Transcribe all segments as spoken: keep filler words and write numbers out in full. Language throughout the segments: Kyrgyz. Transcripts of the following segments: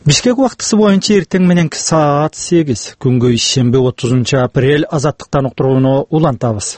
Бишкек убактысы боюнча эртең мененки саат сегиз, күнгө ишемби отузунчу апрель азаттыктан уктурууну улантабыз.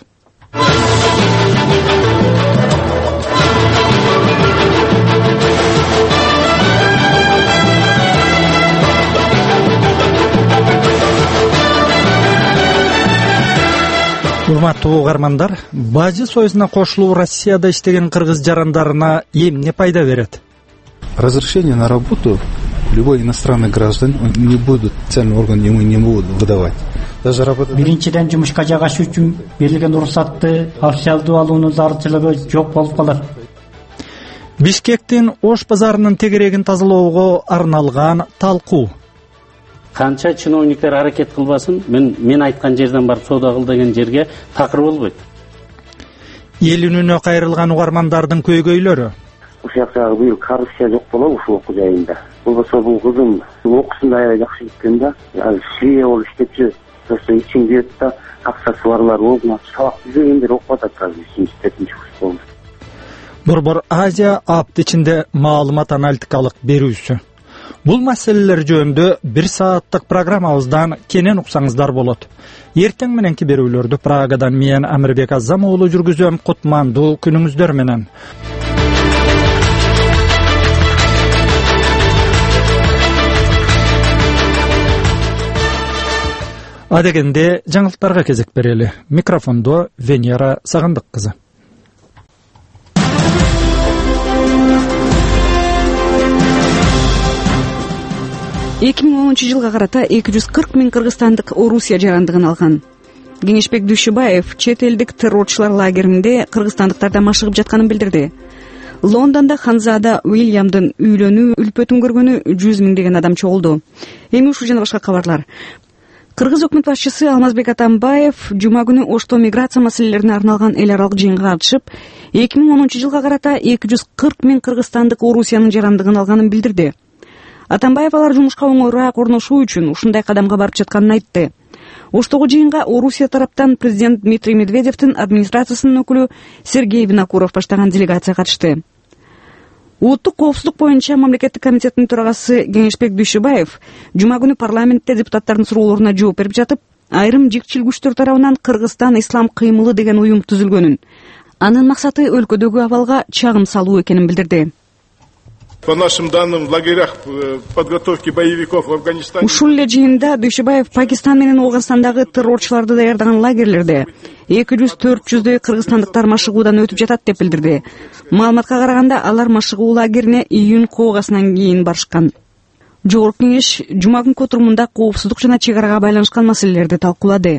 Урматтуу угармандар, Бажы союзуна кошулуу Россияда иштеген кыргыз жарандарына эмне пайда берет? Разрешение на работу любой иностранный гражданин не будут, специальный орган ему не будут выдавать. Даже работа... Биринчиден жумушка жайгашуу үчүн берилген уруксатты официалдуу алуунун зарылчылыгы жок болуп калат. Бишкектин Ош базарынын тегерегин тазалоого арналган талкуу. Канча чиновниктер аракет кылбасын, мен мен айткан жерден барып соода кыл деген жерге такыр болбойт. Эл үнүнө кайрылган угармандардын көйгөйлөрү. Ушул жактагы быйыл коррупция жок болобу ушул окуу жайында. Болбосо бул кызым окуусунда аябай жакшы кеткен да. Ал шие болуп иштепчү, просто ичиң берет да, акчасы барлар болду. Сабак изегендер окуп атат азыр университеттин школунда. Борбор Азия апт ичинде маалымат аналитикалык берүүсү. Бул маселелер жөнүндө бир сааттык программабыздан кенен уксаңыздар болот. Эртең мененки берүүлөрдү Прагадан мен Амирбек Азам уулу жүргүзөм. Кутмандуу күнүңүздөр менен. Адегенде жаңылыктарга кезек берели. Микрофондо Венера Сагындык кызы. эки миң онунчу жылга карата эки жүз кырк миң кыргызстандык Орусия жарандыгын алган. Кеңешбек Дүйшөбаев чет элдик террорчулар лагеринде кыргызстандыктардан машыгып жатканын билдирди. Лондондо Ханзада Уильямдын үйлөнүү үлпөтүн көргөнү жүз миңдеген адам чогулду. Эми ушул жана башка кабарлар. Кыргыз өкмөт башчысы Алмазбек Атамбаев жума күнү Ошто миграция маселелерине арналган эл аралык жыйынга катышып, эки миң онунчу жылга карата эки жүз кырк миң кыргызстандык Орусиянын жарандыгын алганын билдирди. Атамбаев алар жумушка оңоюраак орношуу үчүн ушундай кадамга барып жатканын айтты. Оштогу жыйынга Орусия тараптан президент Дмитрий Медведевдин администрациясынын өкүлү Сергей Винокуров баштаган делегация катышты. Улуттук коопсуздук боюнча мамлекеттик комитеттин төрагасы Кеңешбек Дүйшөбаев жума күнү парламентте депутаттардын суроолоруна жооп берип жатып, айрым жикчил күчтөр тарабынан Кыргызстан ислам кыймылы деген уюм түзүлгөнүн, анын максаты өлкөдөгү абалга чагым салуу экенин билдирди. По нашим данным, в лагерях подготовки боевиков в Афганистане... Ушул эле жыйында Дүйшөбаев Пакистан менен Ооганстандагы террорчуларды даярдаган лагерлерде эки жүз төрт жүздөй кыргызстандыктар машыгуудан өтүп жатат деп билдирди. Маалыматка караганда алар машыгуу лагерине июнь коогасынан кийин барышкан. Жогорку кеңеш жума күнкү отурумунда коопсуздук жана чек арага байланышкан маселелерди талкуулады.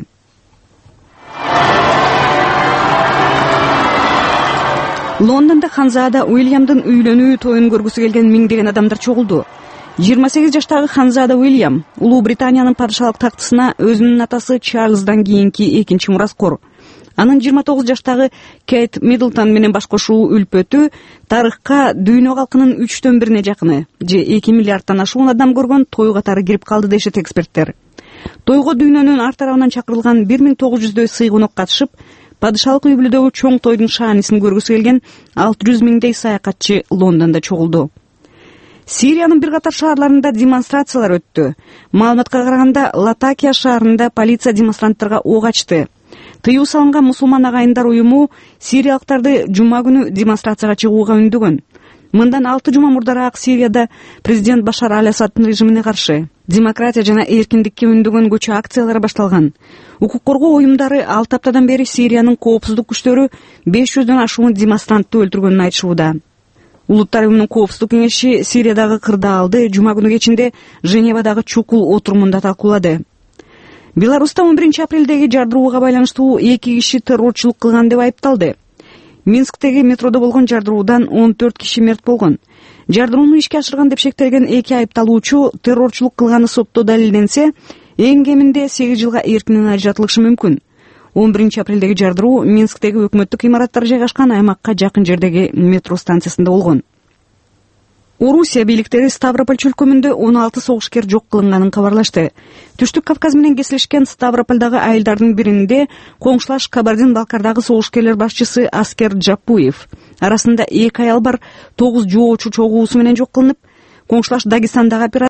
Лондондо Ханзада Уильямдын үйлөнүү тоюн көргүсү келген миңдеген адамдар чогулду. жыйырма сегиз жаштагы Ханзада Уильям Улуу Британиянын падышалык тактысына өзүнүн атасы Чарльздан кийинки экинчи мураскор. Анын жыйырма тогуз жаштагы Кейт Миддлтон менен баш кошуу үлпөтү тарыхка дүйнө калкынын үчтөн бирине жакыны, же эки миллиардтан ашуун адам көргөн той катары кирип калды дешет эксперттер. Тойго дүйнөнүн ар тарабынан чакырылган бир миң тогуз жүздөй сый-конок катышып, падышалык үй бүлөдөгү чоң тойдун шаанисин көргүсү келген алты жүз миңдей саякатчы Лондондо чогулду. Сириянын бир катар шаарларында демонстрациялар өттү. Маалыматка караганда Латакия шаарында полиция демонстранттарга ок ачты. Тыюу салынган мусулман агайындар уюму сириялыктарды жума күнү демонстрацияга чыгууга үндөгөн. Мындан алты жума мурдараак Сирияда президент Башар аль-Асаддын режимине каршы демократия жана эркиндикке үндөгөн көчө акциялары башталган. Укук коргоо уюмдары алты аптадан бери Сириянын коопсуздук күчтөрү беш жүздөн ашуун демонстрантты өлтүргөнүн айтышууда. Улуттар уюмунун коопсуздук кеңеши Сириядагы кырдаалды жума күнү кечинде Женевадагы чукул отурумунда талкуулады. Беларуста он биринчи апрелдеги жардырууга байланыштуу эки киши террорчулук кылган деп айыпталды. Минсктеги метродо болгон жардыруудан он төрт киши мерт болгон. Жардырууну ишке ашырган деп шектелген эки айыпталуучу террорчулук кылганы сотто далилденсе, эң кеминде сегиз жылга эркинен ажыратылышы мүмкүн. он биринчи апрелдеги жардыруу Минсктеги өкмөттүк имараттар жайгашкан аймакка жакын жердеги метро станциясында болгон. Орусия бийликтери Ставрополь чөлкөмүндө он алты согушкер жок кылынганын кабарлашты. Түштүк Кавказ менен кесилишкен Ставропольдагы айылдардын биринде коңшулаш Кабардин-Балкардагы согушкерлер башчысы Аскер Джапуев арасында эки аял бар, тогуз жоочу чогуусу менен жок кылынып, коңшулаш Дагестандагы